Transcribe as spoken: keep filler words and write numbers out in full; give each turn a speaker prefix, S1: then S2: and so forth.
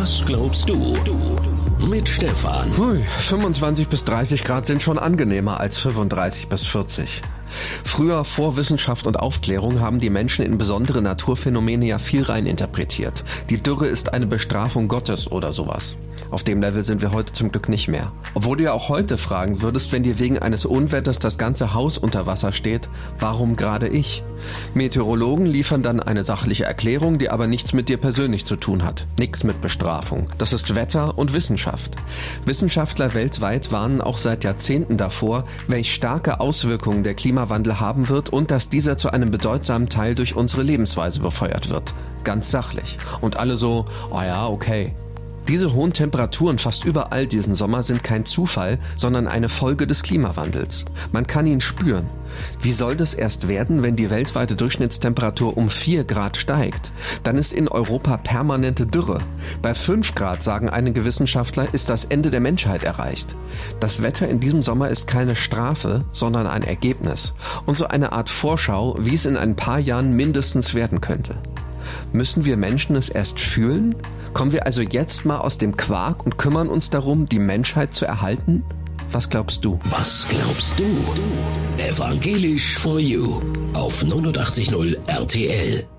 S1: Was glaubst du? Mit Stefan.
S2: Hui, fünfundzwanzig bis dreißig Grad sind schon angenehmer als fünfunddreißig bis vierzig. Früher, vor Wissenschaft und Aufklärung, haben die Menschen in besondere Naturphänomene ja viel rein interpretiert. Die Dürre ist eine Bestrafung Gottes oder sowas. Auf dem Level sind wir heute zum Glück nicht mehr. Obwohl du ja auch heute fragen würdest, wenn dir wegen eines Unwetters das ganze Haus unter Wasser steht, warum gerade ich? Meteorologen liefern dann eine sachliche Erklärung, die aber nichts mit dir persönlich zu tun hat. Nichts mit Bestrafung. Das ist Wetter und Wissenschaft. Wissenschaftler weltweit warnen auch seit Jahrzehnten davor, welch starke Auswirkungen der Klimawandel haben wird und dass dieser zu einem bedeutsamen Teil durch unsere Lebensweise befeuert wird. Ganz sachlich. Und alle so, oh ja, okay. Diese hohen Temperaturen fast überall diesen Sommer sind kein Zufall, sondern eine Folge des Klimawandels. Man kann ihn spüren. Wie soll das erst werden, wenn die weltweite Durchschnittstemperatur um vier Grad steigt? Dann ist in Europa permanente Dürre. Bei fünf Grad, sagen einige Wissenschaftler, ist das Ende der Menschheit erreicht. Das Wetter in diesem Sommer ist keine Strafe, sondern ein Ergebnis. Und so eine Art Vorschau, wie es in ein paar Jahren mindestens werden könnte. Müssen wir Menschen es erst fühlen? Kommen wir also jetzt mal aus dem Quark und kümmern uns darum, die Menschheit zu erhalten? Was glaubst du?
S1: Was glaubst du? Evangelisch for You auf neunundachtzig Komma null R T L.